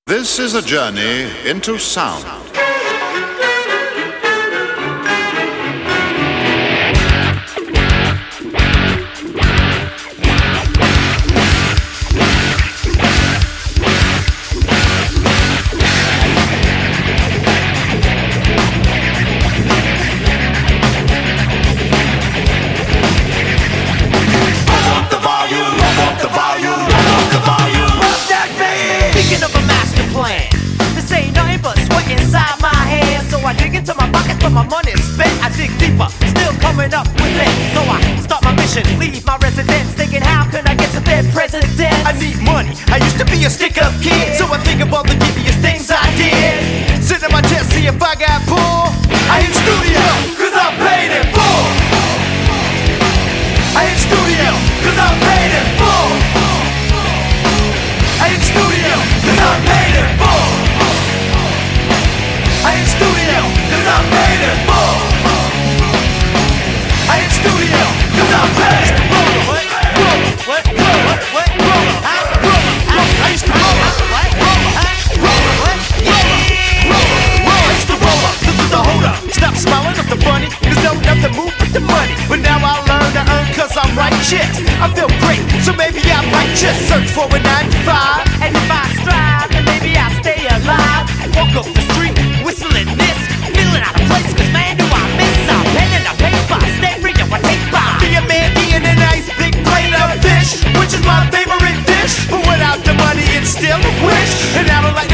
This is a journey into sound. I dig into my pockets, but my money's spent. I dig deeper, still coming up with it. So I start my mission, leave my residence, thinking how can I get to their president? I need money, I used to be a stick-up kid, so I think of all the devious things I did. Sit in my chest, see if I got pulled. I hit studio, cause I'm paid in full. I hit studio, cause I'm paid in full. I hit studio, cause I'm paid in full. I hit studio, cause I'm paid in full. I hit studio, cause I'm paid in full. What? I used to roll up. I used to roll up. This is a hold up. Stop smiling at the funny, cause don't nothing move with the money. But now I learn to earn cause I'm righteous. I feel great, so maybe I'm righteous. Search for a 9 to 5. And if I strive, then maybe I stay alive. Walk up the street, whistling this, feeling out of place, cause man do I miss a pen and a paper, stereo, a tape by. Be a man eating a nice big plate of fish, which is my favorite dish. But without the money it's still a wish. And I don't like